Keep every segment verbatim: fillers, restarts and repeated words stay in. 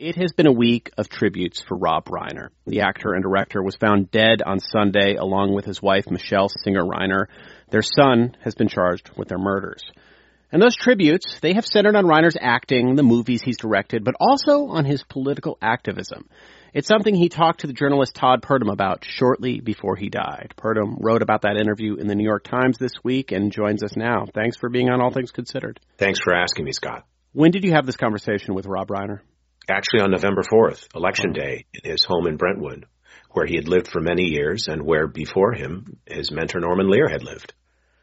It has been a week of tributes for Rob Reiner. The actor and director was found dead on Sunday along with his wife, Michelle Singer Reiner. Their son has been charged with their murders. And those tributes, they have centered on Reiner's acting, the movies he's directed, but also on his political activism. It's something he talked to the journalist Todd Purdom about shortly before he died. Purdom wrote about that interview in the New York Times this week and joins us now. Thanks for being on All Things Considered. Thanks for asking me, Scott. When did you have this conversation with Rob Reiner? Actually, on November fourth, Election Day, in his home in Brentwood, where he had lived for many years and where before him his mentor Norman Lear had lived.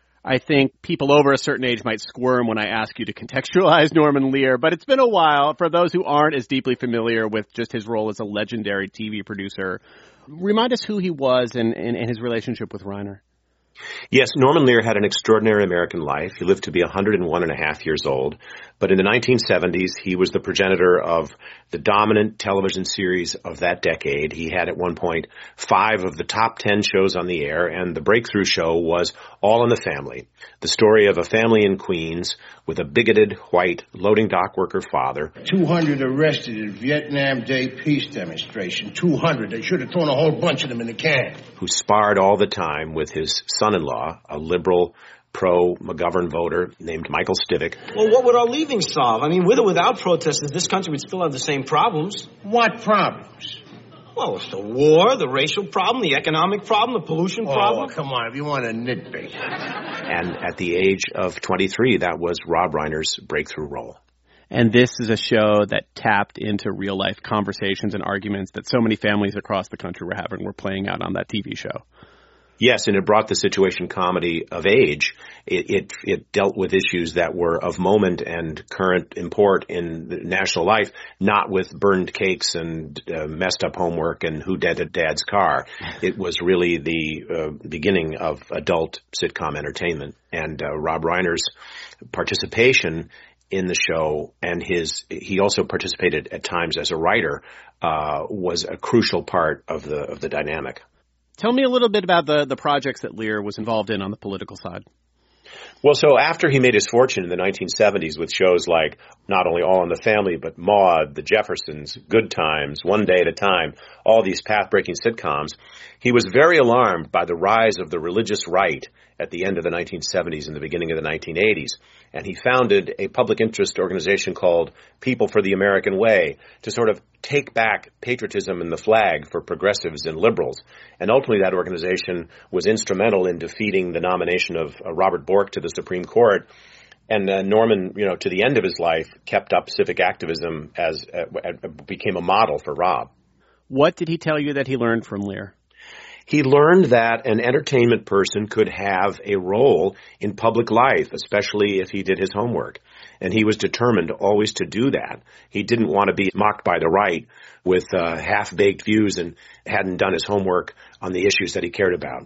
I think people over a certain age might squirm when I ask you to contextualize Norman Lear, but it's been a while. For those who aren't as deeply familiar with just his role as a legendary T V producer, remind us who he was and, and, and his relationship with Reiner. Yes, Norman Lear had an extraordinary American life. He lived to be one hundred one and a half years old. But in the nineteen seventies, he was the progenitor of the dominant television series of that decade. He had at one point five of the top ten shows on the air, and the breakthrough show was All in the Family, the story of a family in Queens with a bigoted, white, loading dock worker father. two hundred arrested in Vietnam Day peace demonstration. two hundred. They should have thrown a whole bunch of them in the can. Who sparred all the time with his son-in-law, a liberal, pro-McGovern voter named Michael Stivic. Well, what would our leaving solve? I mean, with or without protesters, this country would still have the same problems. What problems? Well, it's the war, the racial problem, the economic problem, the pollution oh, problem. Oh, come on, if you want to nitpick. And at the age of twenty-three, that was Rob Reiner's breakthrough role. And this is a show that tapped into real-life conversations and arguments that so many families across the country were having, were playing out on that T V show. Yes, and it brought the situation comedy of age. It, it it dealt with issues that were of moment and current import in the national life, not with burned cakes and uh, messed up homework and who deaded dad's car. It was really the uh, beginning of adult sitcom entertainment. And uh, Rob Reiner's participation in the show, and his he also participated at times as a writer, uh, was a crucial part of the of the dynamic. Tell me a little bit about the, the projects that Lear was involved in on the political side. Well, so after he made his fortune in the nineteen seventies with shows like not only All in the Family, but Maude, The Jeffersons, Good Times, One Day at a Time, all these path-breaking sitcoms, he was very alarmed by the rise of the religious right at the end of the nineteen seventies and the beginning of the nineteen eighties. And he founded a public interest organization called People for the American Way to sort of take back patriotism and the flag for progressives and liberals. And ultimately that organization was instrumental in defeating the nomination of uh, Robert Bork to the Supreme Court. And uh, Norman, you know, to the end of his life, kept up civic activism as uh, became a model for Rob. What did he tell you that he learned from Lear? He learned that an entertainment person could have a role in public life, especially if he did his homework. And he was determined always to do that. He didn't want to be mocked by the right with uh, half-baked views and hadn't done his homework on the issues that he cared about.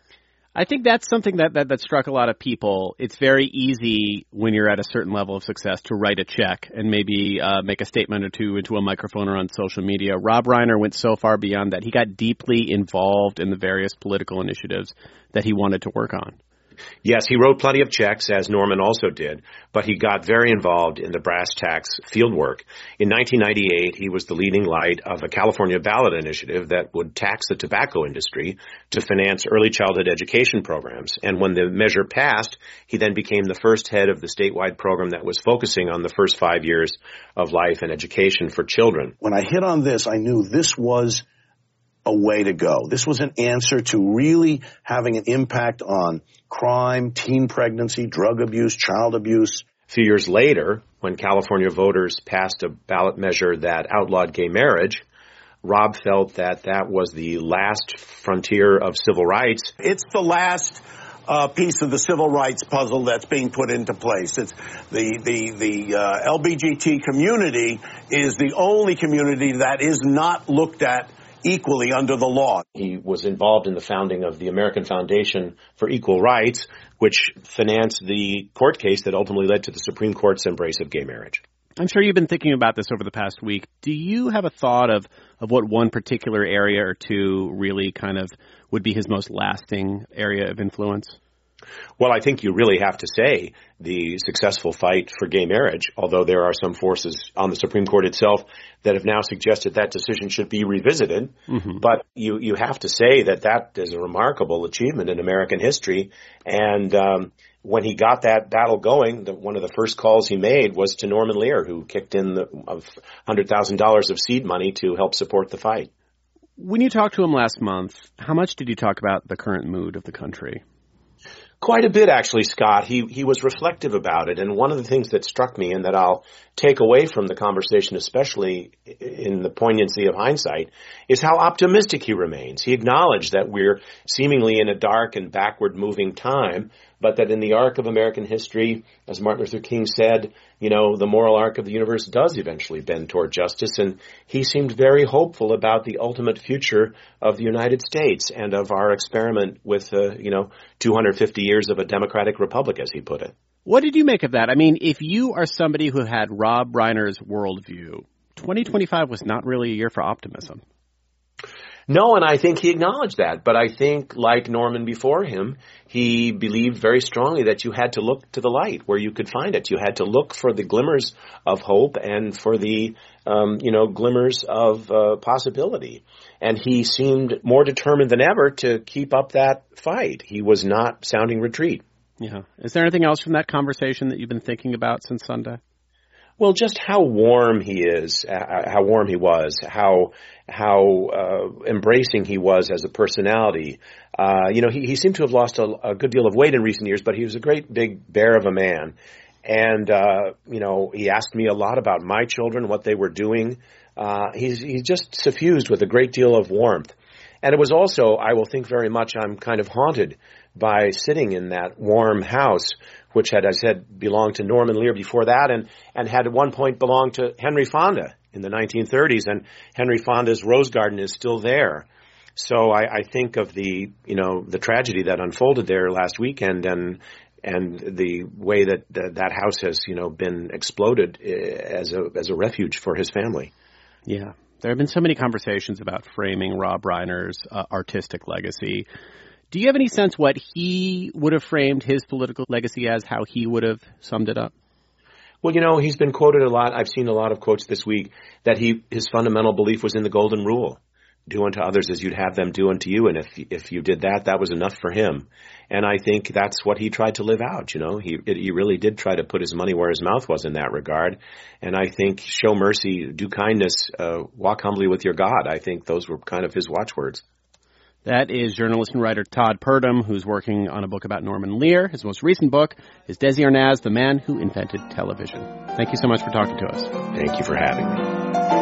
I think that's something that, that, that struck a lot of people. It's very easy when you're at a certain level of success to write a check and maybe uh, make a statement or two into a microphone or on social media. Rob Reiner went so far beyond that. He got deeply involved in the various political initiatives that he wanted to work on. Yes, he wrote plenty of checks, as Norman also did, but he got very involved in the brass tacks field work. In nineteen ninety-eight, he was the leading light of a California ballot initiative that would tax the tobacco industry to finance early childhood education programs. And when the measure passed, he then became the first head of the statewide program that was focusing on the first five years of life and education for children. When I hit on this, I knew this was a way to go. This was an answer to really having an impact on crime, teen pregnancy, drug abuse, child abuse. A few years later, when California voters passed a ballot measure that outlawed gay marriage, Rob felt that that was the last frontier of civil rights. It's the last uh, piece of the civil rights puzzle that's being put into place. It's the the the uh, L G B T community is the only community that is not looked at equally under the law. He was involved in the founding of the American Foundation for Equal Rights, which financed the court case that ultimately led to the Supreme Court's embrace of gay marriage. I'm sure you've been thinking about this over the past week. Do you have a thought of, of what one particular area or two really kind of would be his most lasting area of influence? Well, I think you really have to say the successful fight for gay marriage, although there are some forces on the Supreme Court itself that have now suggested that decision should be revisited. Mm-hmm. But you, you have to say that that is a remarkable achievement in American history. And um, when he got that battle going, the, one of the first calls he made was to Norman Lear, who kicked in the, of one hundred thousand dollars of seed money to help support the fight. When you talked to him last month, how much did you talk about the current mood of the country? Quite a bit, actually, Scott. He he was reflective about it. And one of the things that struck me and that I'll take away from the conversation, especially in the poignancy of hindsight, is how optimistic he remains. He acknowledged that we're seemingly in a dark and backward-moving time, but that in the arc of American history, as Martin Luther King said, you know, the moral arc of the universe does eventually bend toward justice. And he seemed very hopeful about the ultimate future of the United States and of our experiment with, uh, you know, two hundred fifty years of a democratic republic, as he put it. What did you make of that? I mean, if you are somebody who had Rob Reiner's worldview, twenty twenty-five was not really a year for optimism. No, and I think he acknowledged that. But I think, like Norman before him, he believed very strongly that you had to look to the light where you could find it. You had to look for the glimmers of hope and for the, um, you know, glimmers of uh, possibility. And he seemed more determined than ever to keep up that fight. He was not sounding retreat. Yeah. Is there anything else from that conversation that you've been thinking about since Sunday? Well, just how warm he is, uh, how warm he was, how how uh, embracing he was as a personality. Uh, you know, he, he seemed to have lost a, a good deal of weight in recent years, but he was a great big bear of a man. And, uh, you know, he asked me a lot about my children, what they were doing. Uh, he's, he's just suffused with a great deal of warmth. And it was also, I will think very much, I'm kind of haunted by sitting in that warm house, which had, as I said, belonged to Norman Lear before that, and, and had at one point belonged to Henry Fonda in the nineteen thirties, and Henry Fonda's Rose Garden is still there. So I, I think of the, you know, the tragedy that unfolded there last weekend, and and the way that that, that house has, you know, been exploded as a as a refuge for his family. Yeah. There have been so many conversations about framing Rob Reiner's uh, artistic legacy. Do you have any sense what he would have framed his political legacy as, how he would have summed it up? Well, you know, he's been quoted a lot. I've seen a lot of quotes this week that he his fundamental belief was in the golden rule. Do unto others as you'd have them do unto you. And if if you did that, that was enough for him. And I think that's what he tried to live out. You know, he it, he really did try to put his money where his mouth was in that regard. And I think show mercy, do kindness, uh, walk humbly with your God. I think those were kind of his watchwords. That is journalist and writer Todd Purdom, who's working on a book about Norman Lear. His most recent book is Desi Arnaz, The Man Who Invented Television. Thank you so much for talking to us. Thank you for having me.